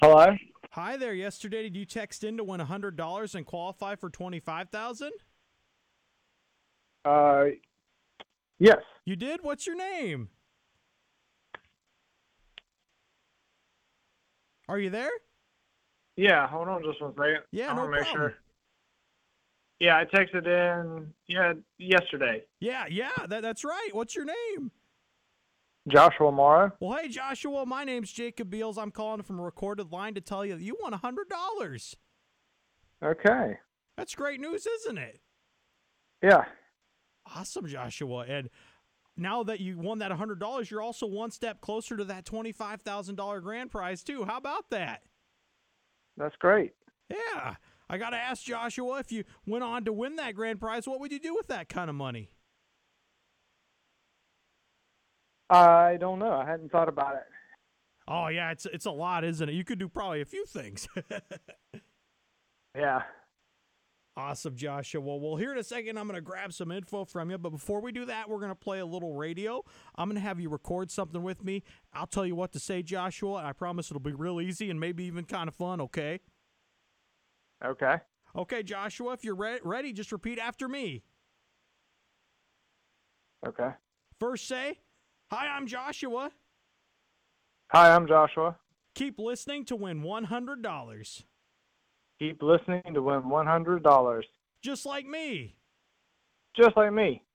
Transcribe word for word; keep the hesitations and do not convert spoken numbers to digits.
Hello? Hi there. Yesterday, did you text in to win one hundred dollars and qualify for twenty-five thousand Uh, yes. dollars? You did? What's your name? Are you there? Yeah, hold on just one second. Yeah, I no want to make problem. sure. Yeah, I texted in, yeah, yesterday. Yeah, yeah, that, that's right. What's your name? Joshua Morrow. Well, hey, Joshua, my name's Jacob Beals. I'm calling from a recorded line to tell you that you won one hundred dollars. Okay. That's great news, isn't it? Yeah. Awesome, Joshua. And now that you won that one hundred dollars, you're also one step closer to that twenty-five thousand dollars grand prize, too. How about that? That's great. Yeah. I got to ask Joshua, if you went on to win that grand prize, what would you do with that kind of money? I don't know. I hadn't thought about it. Oh, yeah, it's it's a lot, isn't it? You could do probably a few things. Yeah. Awesome, Joshua. Well, well, here in a second, I'm going to grab some info from you. But before we do that, we're going to play a little radio. I'm going to have you record something with me. I'll tell you what to say, Joshua, and I promise it'll be real easy and maybe even kind of fun, okay? Okay. Okay, Joshua, if you're re- ready, just repeat after me. Okay. First say, hi, I'm Joshua. Hi, I'm Joshua. Keep listening to win one hundred dollars. Keep listening to win one hundred dollars. Just like me. Just like me.